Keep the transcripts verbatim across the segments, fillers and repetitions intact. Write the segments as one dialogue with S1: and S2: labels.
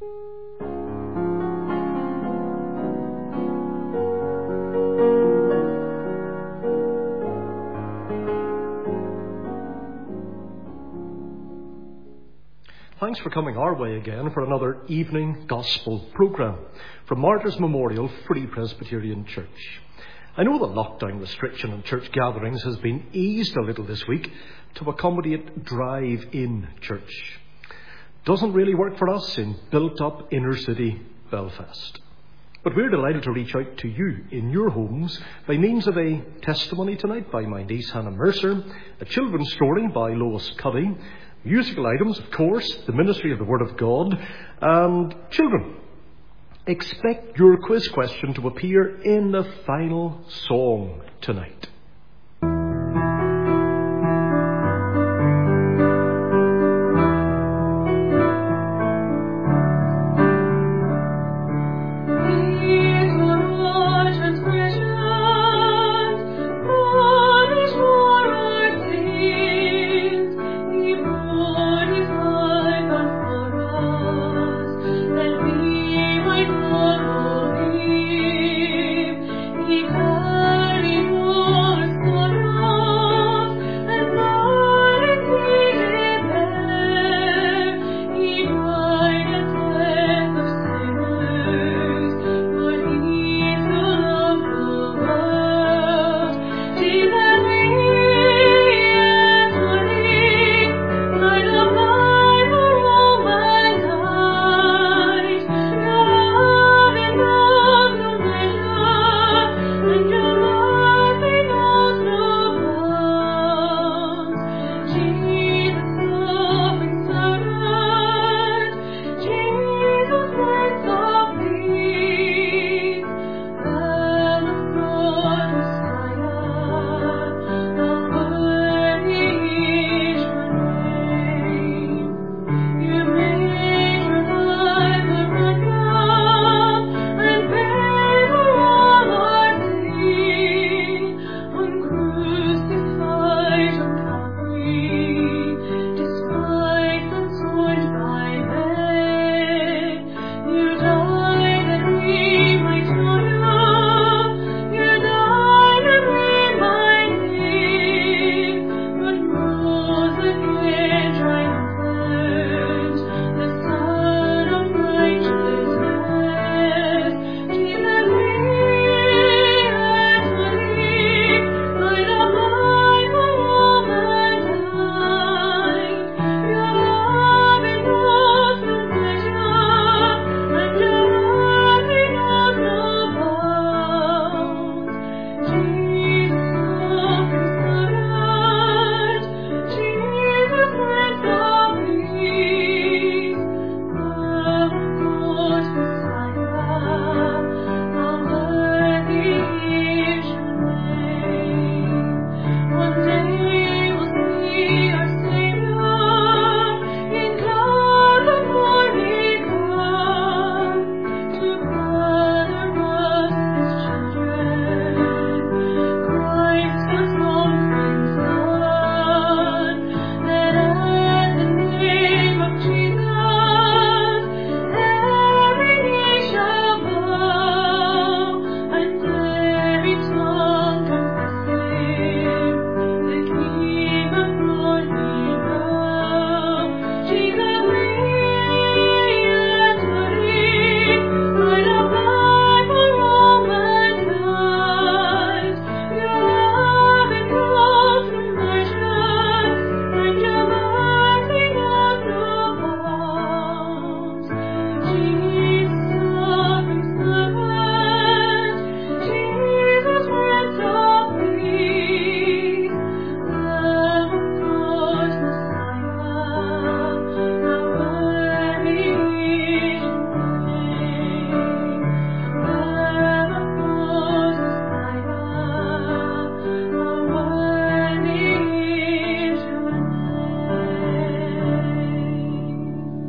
S1: Thanks for coming our way again for another evening gospel programme from Martyrs Memorial Free Presbyterian Church. I know the lockdown restriction on church gatherings has been eased a little this week to accommodate drive-in church. Doesn't really work for us in built-up inner-city Belfast. But we're delighted to reach out to you in your homes by means of a testimony tonight by my niece Hannah Mercer, a children's story by Lois Cuddy, musical items, of course, the ministry of the Word of God, and children. Expect your quiz question to appear in the final song tonight.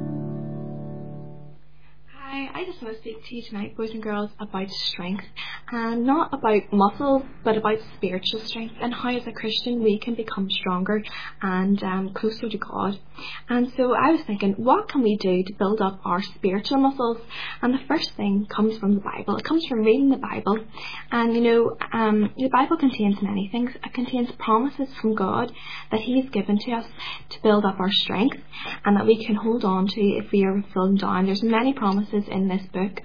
S2: To you tonight, boys and girls, about strength. and not about muscles but about spiritual strength, and how as a Christian we can become stronger and um, closer to God. And so I was thinking, what can we do to build up our spiritual muscles? And the first thing comes from the Bible. It comes from reading the Bible. And you know, um, the Bible contains many things. It contains promises from God that He has given to us to build up our strength and that we can hold on to if we are feeling down. There's many promises in this book.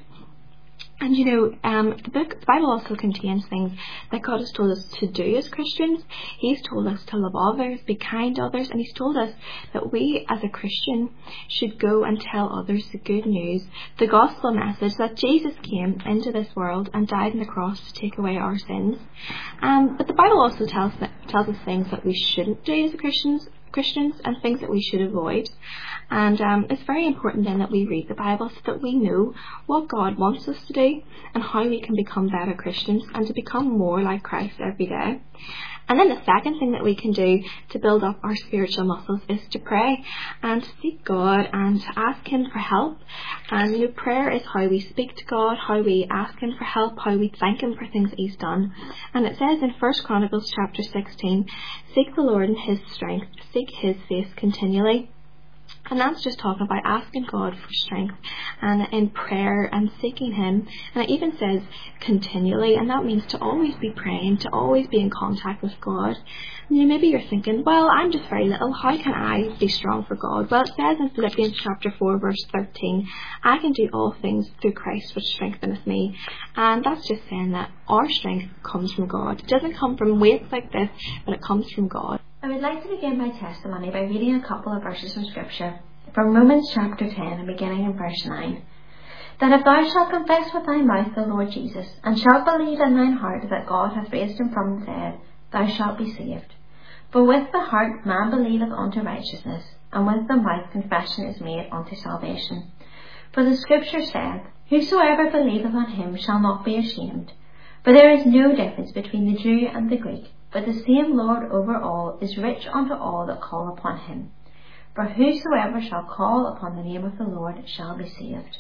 S2: And you know, um, the book, the Bible also contains things that God has told us to do as Christians. He's told us to love others, be kind to others, and He's told us that we as a Christian should go and tell others the good news, the gospel message that Jesus came into this world and died on the cross to take away our sins. Um, but the Bible also tells that, tells us things that we shouldn't do as Christians, Christians, and things that we should avoid. And um, it's very important then that we read the Bible so that we know what God wants us to do and how we can become better Christians and to become more like Christ every day. And then the second thing that we can do to build up our spiritual muscles is to pray and to seek God and to ask Him for help. And you know, prayer is how we speak to God, how we ask Him for help, how we thank Him for things that He's done. And it says in First Chronicles chapter sixteen, seek the Lord in His strength, seek His face continually. And that's just talking about asking God for strength and in prayer and seeking Him. And it even says continually, and that means to always be praying, to always be in contact with God. And you know, maybe you're thinking, well, I'm just very little, how can I be strong for God? Well, it says in Philippians chapter four verse thirteen, I can do all things through Christ which strengtheneth me. And that's just saying that our strength comes from God. It doesn't come from weights like this, but it comes from God.
S3: I would like to begin my testimony by reading a couple of verses from Scripture from Romans chapter ten and beginning in verse nine. That if thou shalt confess with thy mouth the Lord Jesus, and shalt believe in thine heart that God hath raised him from the dead, thou shalt be saved. For with the heart man believeth unto righteousness, and with the mouth confession is made unto salvation. For the Scripture saith, whosoever believeth on him shall not be ashamed. For there is no difference between the Jew and the Greek, but the same Lord over all is rich unto all that call upon him. For whosoever shall call upon the name of the Lord shall be saved.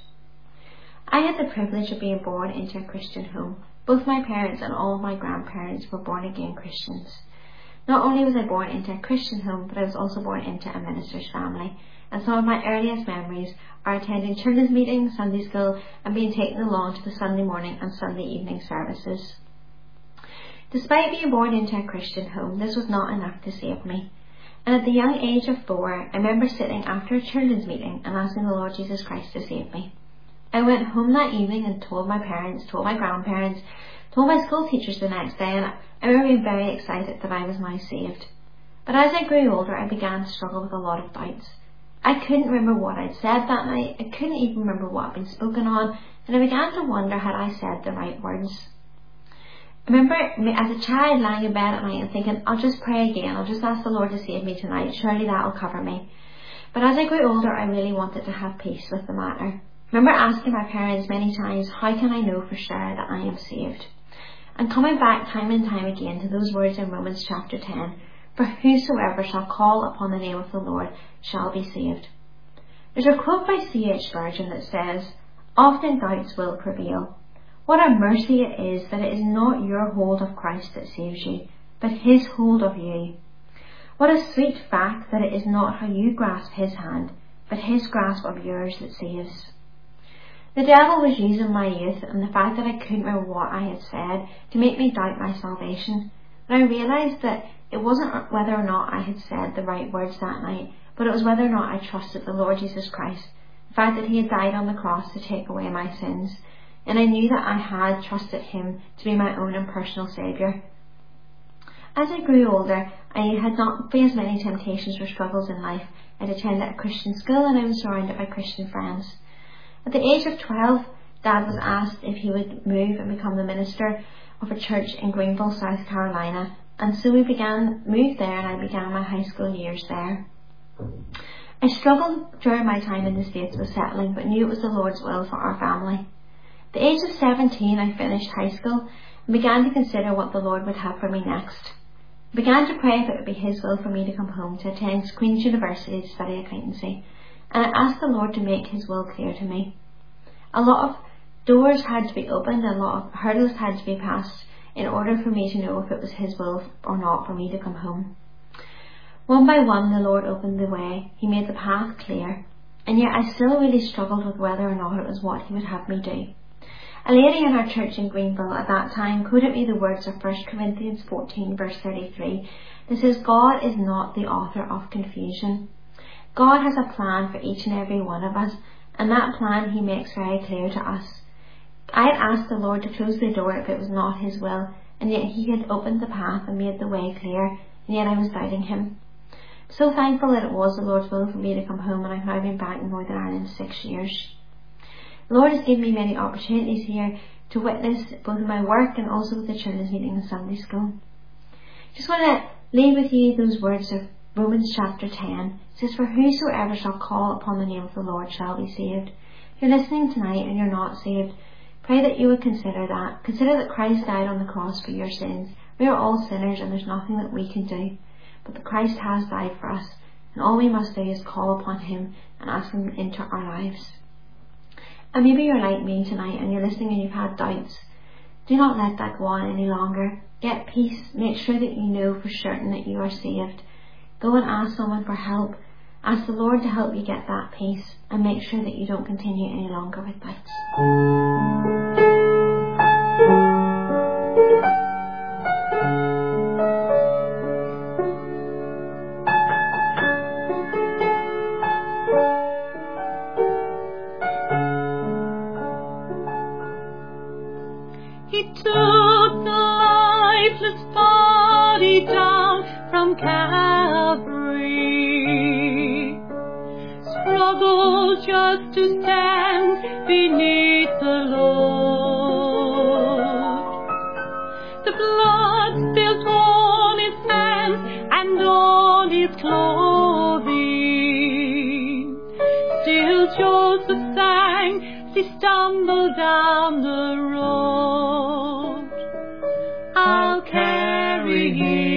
S3: I had the privilege of being born into a Christian home. Both my parents and all of my grandparents were born again Christians. Not only was I born into a Christian home, but I was also born into a minister's family. And some of my earliest memories are attending children's meetings, Sunday school, and being taken along to the Sunday morning and Sunday evening services. Despite being born into a Christian home, this was not enough to save me. And at the young age of four, I remember sitting after a children's meeting and asking the Lord Jesus Christ to save me. I went home that evening and told my parents, told my grandparents, told my school teachers the next day, and I remember being very excited that I was now saved. But as I grew older, I began to struggle with a lot of doubts. I couldn't remember what I'd said that night, I couldn't even remember what had been spoken on, and I began to wonder had I said the right words. I remember as a child lying in bed at night and thinking, I'll just pray again, I'll just ask the Lord to save me tonight, surely that'll cover me. But as I grew older, I really wanted to have peace with the matter. I remember asking my parents many times, how can I know for sure that I am saved? And coming back time and time again to those words in Romans chapter ten, for whosoever shall call upon the name of the Lord shall be saved. There's a quote by C H Spurgeon that says, often doubts will prevail. What a mercy it is that it is not your hold of Christ that saves you, but His hold of you. What a sweet fact that it is not how you grasp His hand, but His grasp of yours that saves. The devil was using my youth and the fact that I couldn't remember what I had said to make me doubt my salvation. But I realised that it wasn't whether or not I had said the right words that night, but it was whether or not I trusted the Lord Jesus Christ, the fact that He had died on the cross to take away my sins. And I knew that I had trusted Him to be my own and personal Saviour. As I grew older, I had not faced many temptations or struggles in life. I'd attended a Christian school and I was surrounded by Christian friends. At the age of twelve, Dad was asked if he would move and become the minister of a church in Greenville, South Carolina. And so we began, moved there and I began my high school years there. I struggled during my time in the States with settling, but knew it was the Lord's will for our family. At the age of seventeen, I finished high school and began to consider what the Lord would have for me next. I began to pray if it would be His will for me to come home to attend Queen's University to study accountancy, and I asked the Lord to make His will clear to me. A lot of Doors had to be opened and a lot of hurdles had to be passed in order for me to know if it was his will or not for me to come home. One by one the Lord opened the way. He made the path clear, and yet I still really struggled with whether or not it was what he would have me do. A lady in our church in Greenville at that time quoted me the words of First Corinthians fourteen verse thirty-three that says, God is not the author of confusion. God has a plan for each and every one of us, and that plan he makes very clear to us. I had asked the Lord to close the door if it was not his will, and yet he had opened the path and made the way clear, and yet I was doubting him. So thankful that it was the Lord's will for me to come home, and I've now been back in Northern Ireland six years. The Lord has given me many opportunities here to witness both in my work and also with the children's meeting and Sunday school. Just want to leave with you those words of Romans chapter ten. It says, for whosoever shall call upon the name of the Lord shall be saved. If you're listening tonight and you're not saved, pray that you would consider that. Consider that Christ died on the cross for your sins. We are all sinners and there's nothing that we can do. But the Christ has died for us, and all we must do is call upon him and ask him into our lives. And maybe you're like me tonight and you're listening and you've had doubts. Do not let that go on any longer. Get peace. Make sure that you know for certain that you are saved. Go and ask someone for help. Ask the Lord to help you get that peace, and make sure that you don't continue any longer with doubts.
S4: He took the lifeless body down from Calvary, struggled just to stand beneath the load. The blood spilled on his hands and on his clothing. Still Joseph sang as he stumbled down the road. I'll carry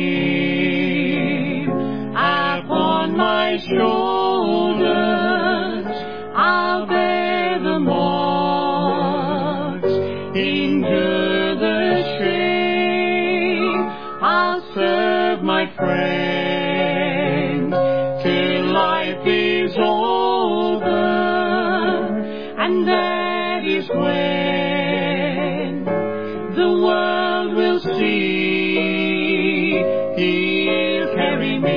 S4: him upon my shoulders. I'll bear the marks, endure the shame. I'll serve my friend till life is over, and that is when the world will see he'll carry me.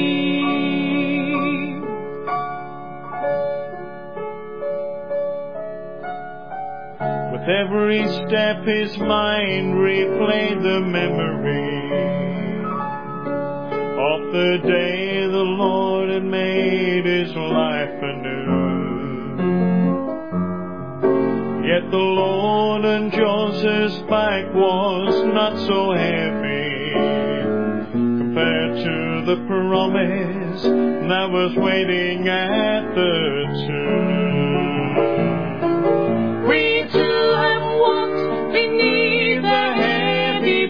S4: With every step his mind replayed the memory of the day the Lord had made his life anew. Yet the Lord and Joseph's back was not so heavy compared to the promise that was waiting at the tomb. We too have walked beneath the heavy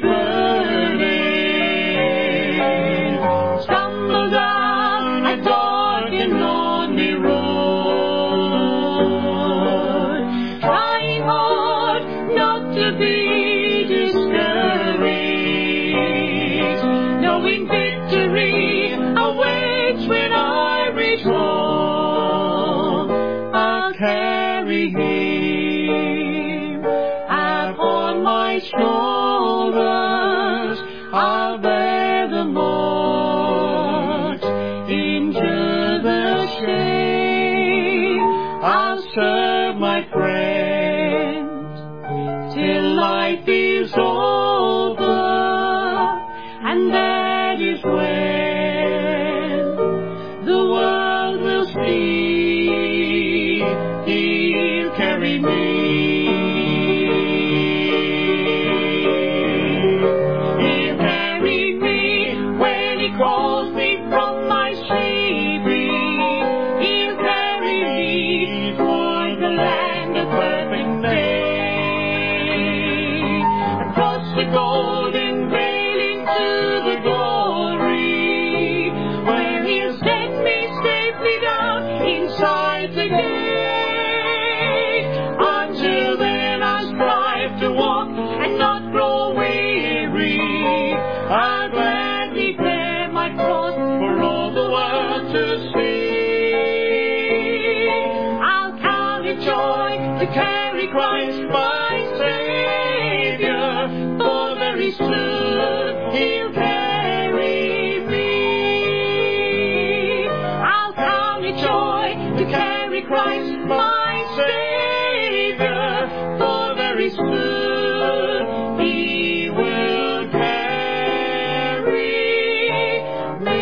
S4: burden, stumbled down a dark and lonely road. To be discouraged, knowing victory awaits when I reach home. I'll carry him upon my shoulders. I'll bear the marks, endure the shame. I'll serve my friend till life is over, and that is when the world will see he'll carry me. He'll carry me when he calls me from my slavery. He'll carry me toward the land of perfect day. The golden veil into the glory, where he'll set me safely down inside the gate. I'm to carry Christ my Saviour, for very soon He'll carry me. I'll count it joy to carry Christ my Saviour, for very soon He will carry me.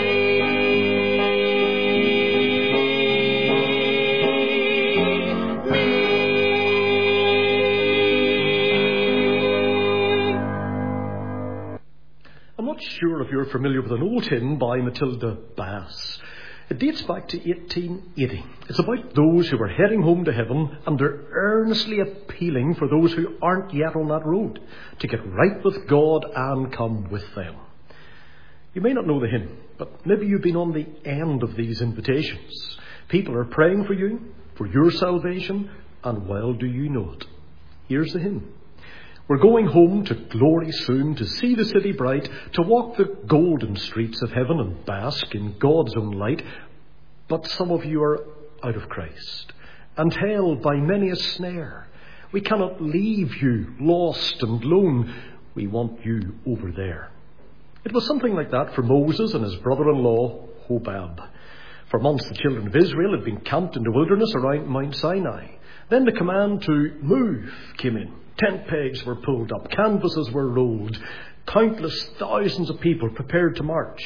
S1: I'm not sure if you're familiar with an old hymn by Matilda Bass. It dates back to eighteen eighty. It's about those who are heading home to heaven, and they're earnestly appealing for those who aren't yet on that road to get right with God and come with them. You may not know the hymn, but maybe you've been on the end of these invitations. People are praying for you, for your salvation, and well do you know it. Here's the hymn. We're going home to glory soon, to see the city bright, to walk the golden streets of heaven and bask in God's own light. But some of you are out of Christ and held by many a snare. We cannot leave you lost and lone. We want you over there. It was something like that for Moses and his brother-in-law, Hobab. For months the children of Israel had been camped in the wilderness around Mount Sinai. Then the command to move came in. Tent pegs were pulled up, canvases were rolled, countless thousands of people prepared to march.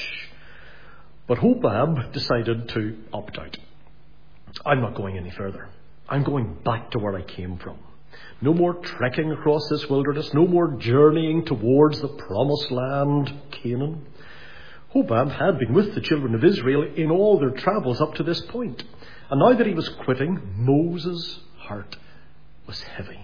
S1: But Hobab decided to opt out. I'm not going any further. I'm going back to where I came from. No more trekking across this wilderness, no more journeying towards the promised land, Canaan. Hobab had been with the children of Israel in all their travels up to this point. And now that he was quitting, Moses' heart was heavy.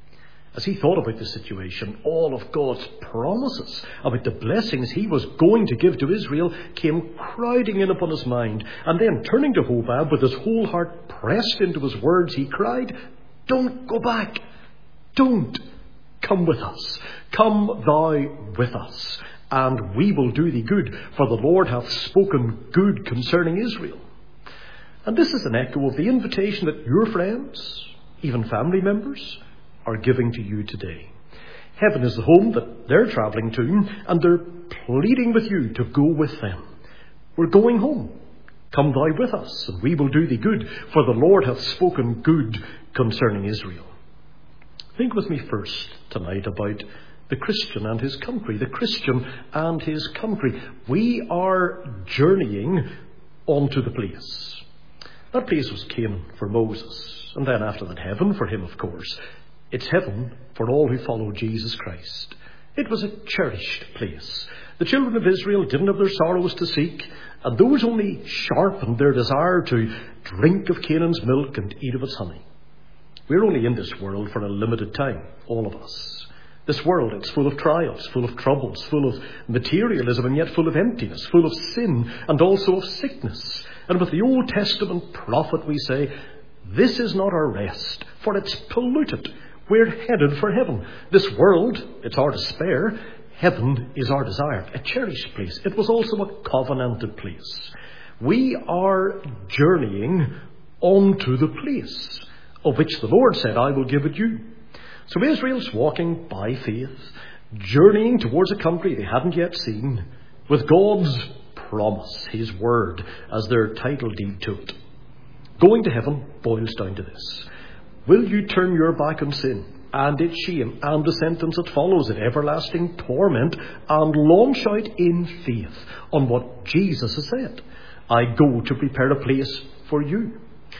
S1: As he thought about the situation, all of God's promises about the blessings he was going to give to Israel came crowding in upon his mind. And then, turning to Hobab with his whole heart pressed into his words, he cried, "Don't go back. Don't. Come with us. Come thou with us, and we will do thee good, for the Lord hath spoken good concerning Israel." And this is an echo of the invitation that your friends, even family members, are giving to you today. Heaven is the home that they're travelling to, and they're pleading with you to go with them. We're going home. Come thou with us, and we will do thee good, for the Lord hath spoken good concerning Israel. Think with me first tonight about the Christian and his country. The Christian and his country. We are journeying onto the place. That place was Canaan for Moses, and then after that heaven for him, of course. It's heaven for all who follow Jesus Christ. It was a cherished place. The children of Israel didn't have their sorrows to seek, and those only sharpened their desire to drink of Canaan's milk and eat of its honey. We're only in this world for a limited time, all of us. This world, it's full of trials, full of troubles, full of materialism, and yet full of emptiness, full of sin, and also of sickness. And with the Old Testament prophet we say, this is not our rest, for it's polluted. We're headed for heaven. This world, it's our despair. Heaven is our desire. A cherished place. It was also a covenanted place. We are journeying onto the place of which the Lord said, I will give it you. So Israel's walking by faith, journeying towards a country they hadn't yet seen, with God's promise, his word, as their title deed to it. Going to heaven boils down to this. Will you turn your back on sin and its shame and the sentence that follows it, everlasting torment, and launch out in faith on what Jesus has said? I go to prepare a place for you.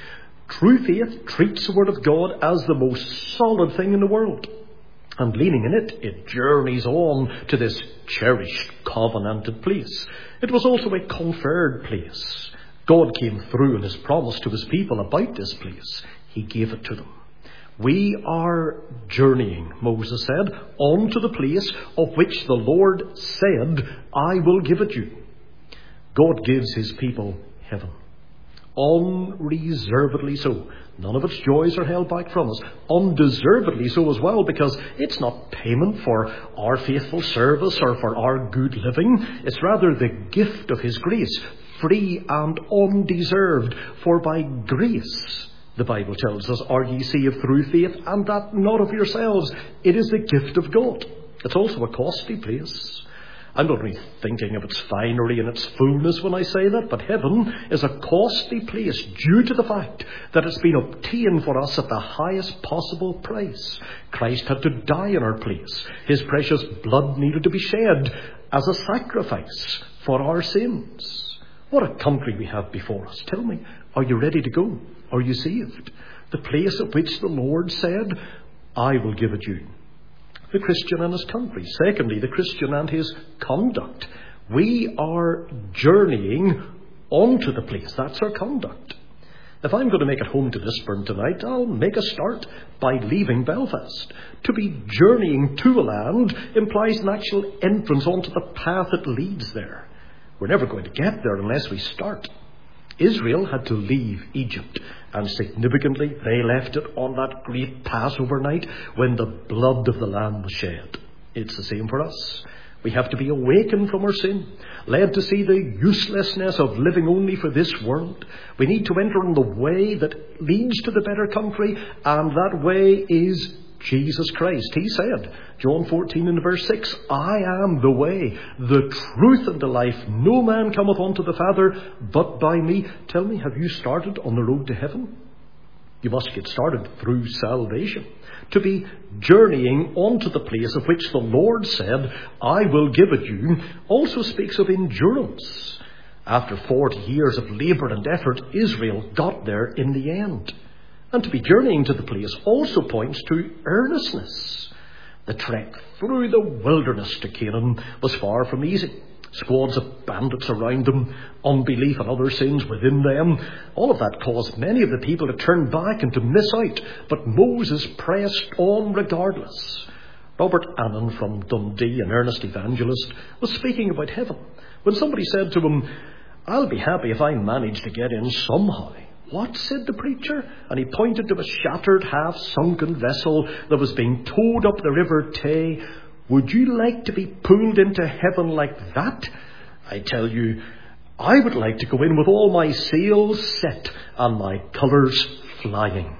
S1: True faith treats the word of God as the most solid thing in the world. And leaning in it, it journeys on to this cherished, covenanted place. It was also a conferred place. God came through in his promise to his people about this place. He gave it to them. We are journeying, Moses said, on to the place of which the Lord said, I will give it you. God gives his people heaven. Unreservedly so. None of its joys are held back from us. Undeservedly so as well, because it's not payment for our faithful service or for our good living. It's rather the gift of his grace, free and undeserved. For by grace The Bible tells us, are ye saved through faith, and that not of yourselves? It is the gift of God. It's also a costly place. I'm not only thinking of its finery and its fullness when I say that, but heaven is a costly place due to the fact that it's been obtained for us at the highest possible price. Christ had to die in our place. His precious blood needed to be shed as a sacrifice for our sins. What a country we have before us. Tell me, are you ready to go? Are you saved? The place at which the Lord said, I will give it you. The Christian and his country. Secondly, the Christian and his conduct. We are journeying onto the place. That's our conduct. If I'm going to make it home to Lisburn tonight, I'll make a start by leaving Belfast. To be journeying to a land implies an actual entrance onto the path that leads there. We're never going to get there unless we start. Israel had to leave Egypt, and significantly they left it on that great Passover night when the blood of the Lamb was shed. It's the same for us. We have to be awakened from our sin, led to see the uselessness of living only for this world. We need to enter in the way that leads to the better country, and that way is Jesus Christ. He said, John fourteen and verse six, I am the way, the truth, and the life. No man cometh unto the Father but by me. Tell me, have you started on the road to heaven? You must get started through salvation. To be journeying onto the place of which the Lord said, I will give it you, also speaks of endurance. After forty years of labour and effort, Israel got there in the end. And to be journeying to the place also points to earnestness. The trek through the wilderness to Canaan was far from easy. Squads of bandits around them, unbelief and other sins within them. All of that caused many of the people to turn back and to miss out. But Moses pressed on regardless. Robert Annan from Dundee, an earnest evangelist, was speaking about heaven when somebody said to him, I'll be happy if I manage to get in somehow. What, said the preacher? And he pointed to a shattered, half-sunken vessel that was being towed up the River Tay. Would you like to be pulled into heaven like that? I tell you, I would like to go in with all my sails set and my colours flying.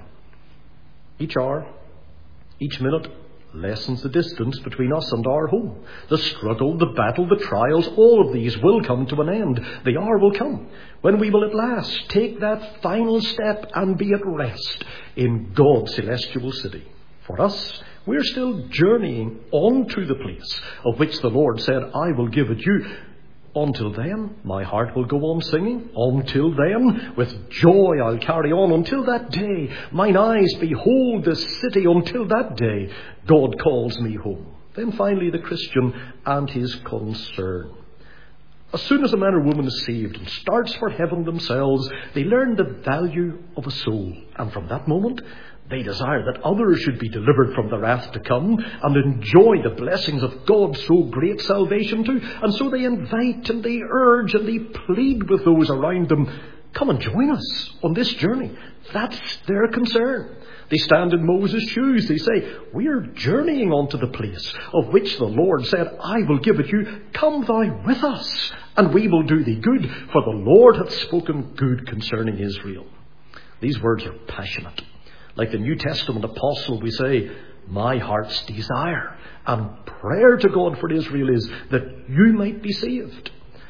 S1: Each hour, each minute, lessens the distance between us and our home. The struggle, the battle, the trials, all of these will come to an end. The hour will come when we will at last take that final step and be at rest in God's celestial city. For us, we're still journeying on to the place of which the Lord said, I will give it you. Until then, my heart will go on singing. Until then, with joy I'll carry on. Until that day, mine eyes behold the city. Until that day, God calls me home. Then finally, the Christian and his concern. As soon as a man or woman is saved and starts for heaven themselves, they learn the value of a soul. And from that moment, they desire that others should be delivered from the wrath to come and enjoy the blessings of God's so great salvation too. And so they invite and they urge and they plead with those around them, come and join us on this journey. That's their concern. They stand in Moses' shoes. They say, we are journeying on to the place of which the Lord said, I will give it you. Come thou with us, and we will do thee good, for the Lord hath spoken good concerning Israel. These words are passionate. Like the New Testament apostle, we say, my heart's desire and prayer to God for Israel is that you might be saved.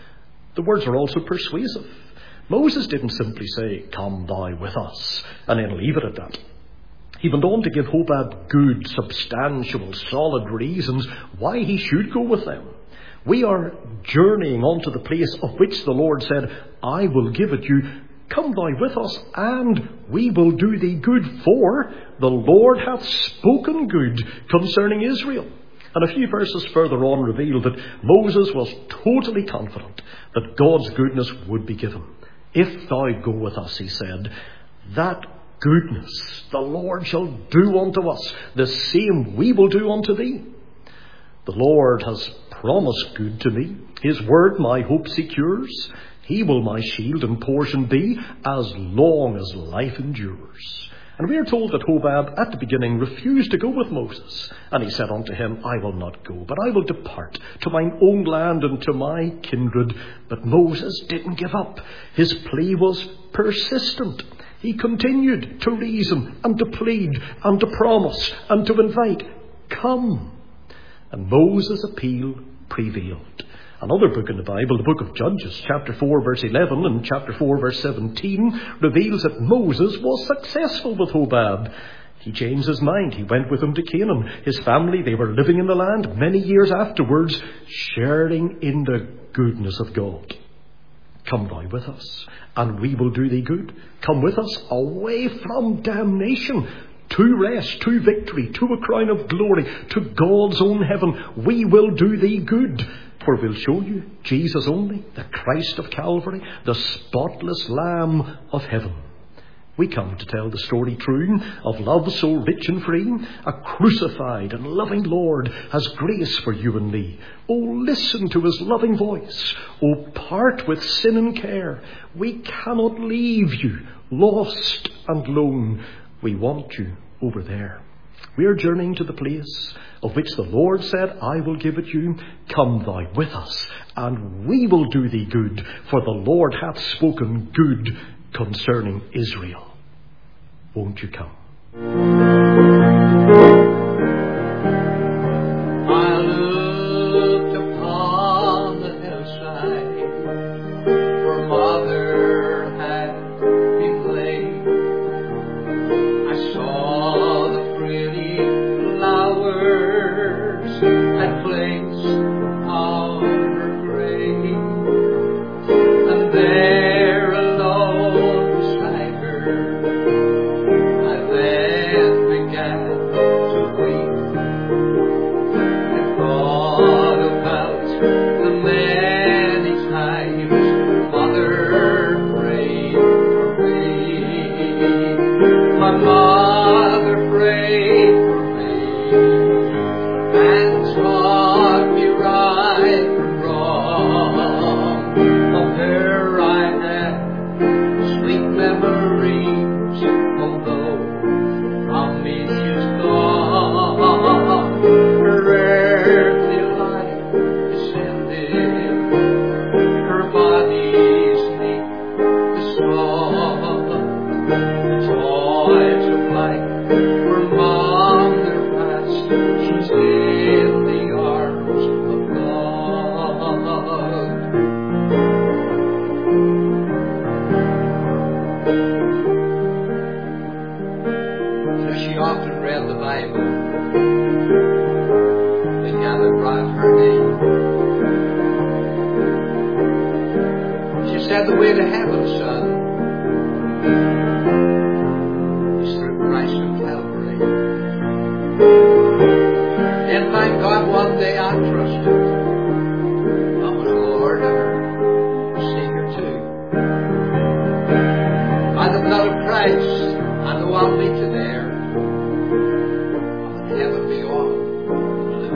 S1: The words are also persuasive. Moses didn't simply say, come thou with us, and then leave it at that. He went on to give Hobab good, substantial, solid reasons why he should go with them. We are journeying on to the place of which the Lord said, I will give it you. Come thou with us, and we will do thee good, for the Lord hath spoken good concerning Israel. And a few verses further on reveal that Moses was totally confident that God's goodness would be given. If thou go with us, he said, that goodness the Lord shall do unto us, the same we will do unto thee. The Lord has promised good to me. His word my hope secures. He will my shield and portion be as long as life endures. And we are told that Hobab at the beginning refused to go with Moses. And he said unto him, I will not go, but I will depart to mine own land and to my kindred. But Moses didn't give up. His plea was persistent. He continued to reason and to plead and to promise and to invite, come. And Moses' appeal prevailed. Another book in the Bible, the book of Judges, chapter four, verse eleven and chapter four, verse seventeen, reveals that Moses was successful with Hobab. He changed his mind. He went with him to Canaan. His family, they were living in the land many years afterwards, sharing in the goodness of God. Come thou with us, and we will do thee good. Come with us away from damnation, to rest, to victory, to a crown of glory, to God's own heaven. We will do thee good. For we'll show you Jesus only, the Christ of Calvary, the spotless Lamb of heaven. We come to tell the story true of love so rich and free. A crucified and loving Lord has grace for you and me. Oh, listen to his loving voice. Oh, part with sin and care. We cannot leave you lost and lone. We want you over there. We are journeying to the place of which the Lord said, I will give it you. Come thou with us, and we will do thee good, for the Lord hath spoken good concerning Israel. Won't you come?
S5: I looked upon the hillside where Mother had been laid. I saw the pretty flowers had placed on her grave, and there alone beside her I then began to weep. I thought about the many times Mother prayed for me. My mother prayed for me and taught me right from wrong. Of her I had sweet memories, although from me she's gone. Her earthly life is ended, her body's neat is soft. The joys of life for Mother past, she's in the arms of God. So she often read the Bible and gathered round her knee. She said the way to heaven, son, is through Christ of Calvary. And thank God one day I trusted I was Lord and Savior too. By the blood of Christ, I know I'll meet you there on the heaven beyond blue.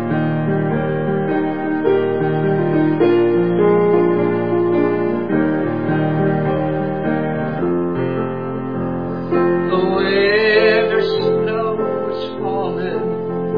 S5: The winter snow is falling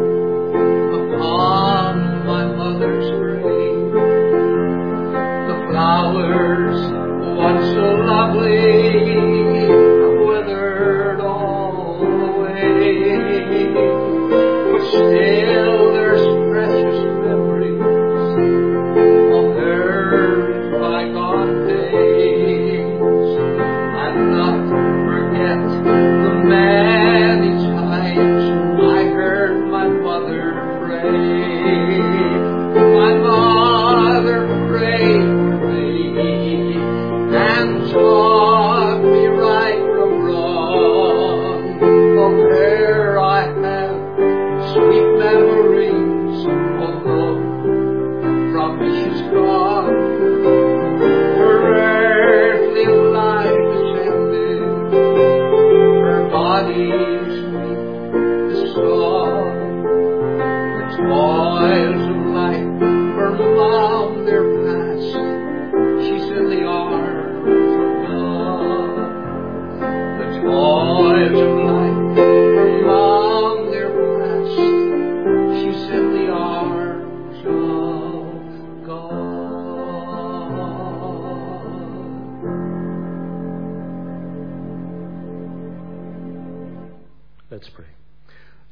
S5: upon my mother's grave. The flowers, once so lovely, have withered all away. But still there's precious memories of her bygone days. I'll not forget the many times I heard my mother pray. My mother prayed for me and taught me right from wrong. Of her I have sweet memories, although from me she's gone. Her earthly life is ended, her body's weak, the soul, the joy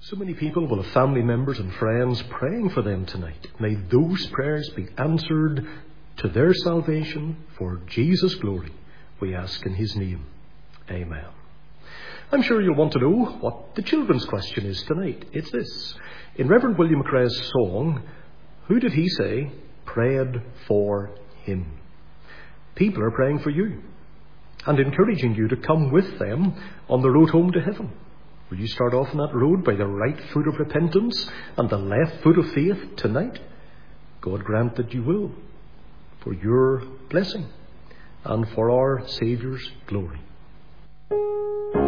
S1: So many people will have family members and friends praying for them tonight. May those prayers be answered to their salvation for Jesus' glory. We ask in his name. Amen. I'm sure you'll want to know what the children's question is tonight. It's this. In Reverend William McRae's song, who did he say prayed for him? People are praying for you and encouraging you to come with them on the road home to heaven. Will you start off on that road by the right foot of repentance and the left foot of faith tonight? God grant that you will, for your blessing and for our Saviour's glory.